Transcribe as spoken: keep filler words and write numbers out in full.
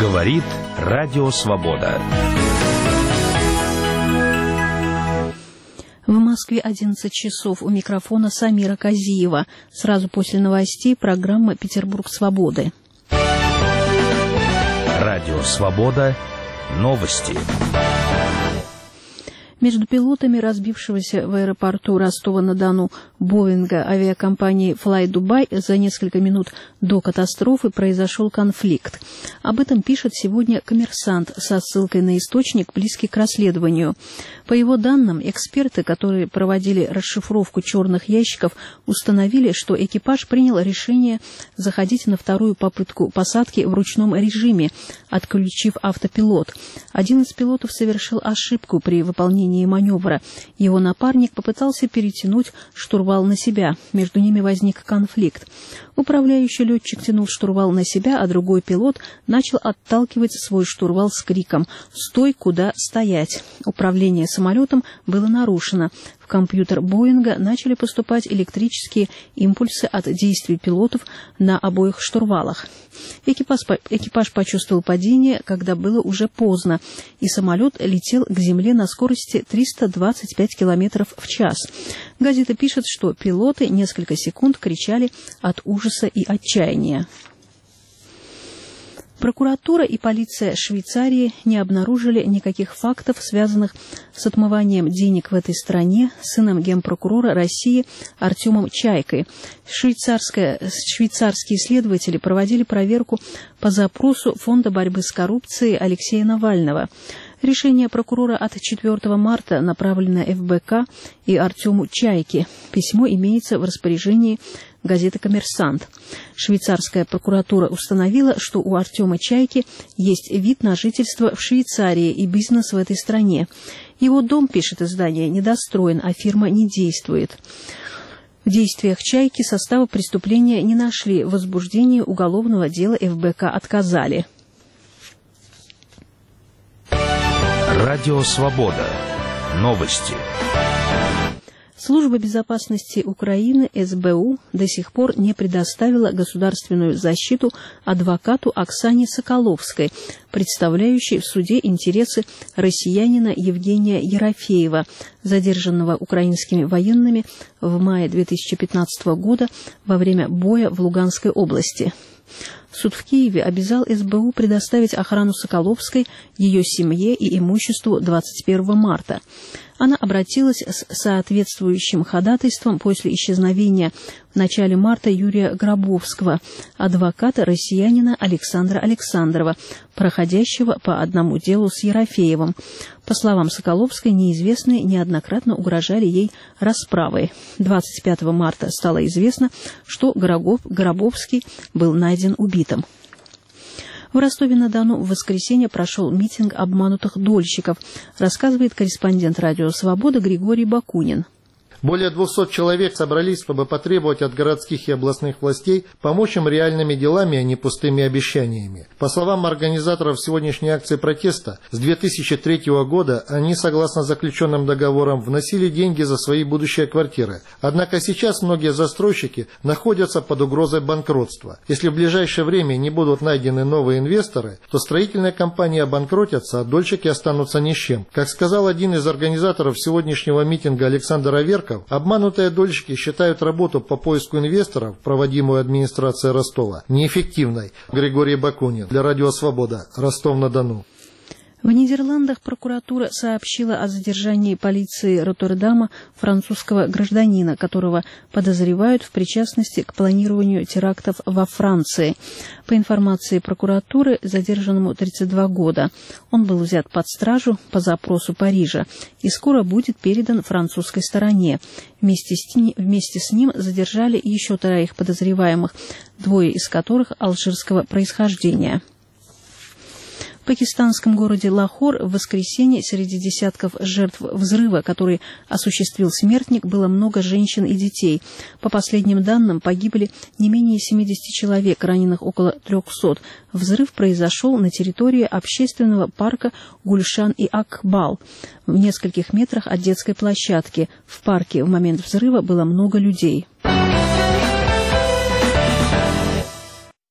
Говорит Радио Свобода. В Москве одиннадцать часов. У микрофона Самира Казиева. Сразу после новостей программа «Петербург свободы». Радио Свобода. Новости. Между пилотами разбившегося в аэропорту Ростова-на-Дону Боинга авиакомпании Fly Dubai за несколько минут до катастрофы произошел конфликт. Об этом пишет сегодня «Коммерсант» со ссылкой на источник, близкий к расследованию. По его данным, эксперты, которые проводили расшифровку черных ящиков, установили, что экипаж принял решение заходить на вторую попытку посадки в ручном режиме, отключив автопилот. Один из пилотов совершил ошибку при выполнении маневра. Его напарник попытался перетянуть штурвал на себя. Между ними возник конфликт. Управляющий летчик тянул штурвал на себя, а другой пилот начал отталкивать свой штурвал с криком «Стой, куда стоять!». Управление самолетом было нарушено. В компьютер Боинга начали поступать электрические импульсы от действий пилотов на обоих штурвалах. Экипаж, экипаж почувствовал падение, когда было уже поздно, и самолет летел к земле на скорости триста двадцать пять километров в час. Газета пишет, что пилоты несколько секунд кричали от ужаса и отчаяния. Прокуратура и полиция Швейцарии не обнаружили никаких фактов, связанных с отмыванием денег в этой стране сыном генпрокурора России Артемом Чайкой. Швейцарские следователи проводили проверку по запросу Фонда борьбы с коррупцией Алексея Навального. Решение прокурора от четвёртого марта направлено эф бэ ка и Артему Чайке. Письмо имеется в распоряжении газеты «Коммерсант». Швейцарская прокуратура установила, что у Артема Чайки есть вид на жительство в Швейцарии и бизнес в этой стране. Его дом, пишет издание, недостроен, а фирма не действует. В действиях Чайки состава преступления не нашли, в возбуждении уголовного дела эф бэ ка отказали. Радио Свобода. Новости. Служба безопасности Украины, эс бэ у, до сих пор не предоставила государственную защиту адвокату Оксане Соколовской, представляющей в суде интересы россиянина Евгения Ерофеева, задержанного украинскими военными в мае две тысячи пятнадцатого года во время боя в Луганской области. Суд в Киеве обязал эс бэ у предоставить охрану Соколовской, ее семье и имуществу двадцать первого марта. Она обратилась с соответствующим ходатайством после исчезновения в начале марта Юрия Гробовского, адвоката россиянина Александра Александрова, проходящего по одному делу с Ерофеевым. По словам Соколовской, неизвестные неоднократно угрожали ей расправой. двадцать пятого марта стало известно, что Гробовский был найден убитым. В Ростове-на-Дону в воскресенье прошел митинг обманутых дольщиков, рассказывает корреспондент «Радио Свобода» Григорий Бакунин. Более двухсот человек собрались, чтобы потребовать от городских и областных властей помочь им реальными делами, а не пустыми обещаниями. По словам организаторов сегодняшней акции протеста, с две тысячи третьего года они, согласно заключенным договорам, вносили деньги за свои будущие квартиры. Однако сейчас многие застройщики находятся под угрозой банкротства. Если в ближайшее время не будут найдены новые инвесторы, то строительные компании обанкротятся, а дольщики останутся ни с чем. Как сказал один из организаторов сегодняшнего митинга Александр Аверков, обманутые дольщики считают работу по поиску инвесторов, проводимую администрацией Ростова, неэффективной. Григорий Бакунин, для Радио Свобода, Ростов-на-Дону. В Нидерландах прокуратура сообщила о задержании полиции Роттердама французского гражданина, которого подозревают в причастности к планированию терактов во Франции. По информации прокуратуры, задержанному тридцать два года. Он был взят под стражу по запросу Парижа и скоро будет передан французской стороне. Вместе с, вместе с ним задержали еще троих подозреваемых, двое из которых алжирского происхождения. В пакистанском городе Лахор в воскресенье среди десятков жертв взрыва, который осуществил смертник, было много женщин и детей. По последним данным, погибли не менее семидесяти человек, раненых около трехсот. Взрыв произошел на территории общественного парка Гульшан и Акбал, в нескольких метрах от детской площадки. В парке в момент взрыва было много людей.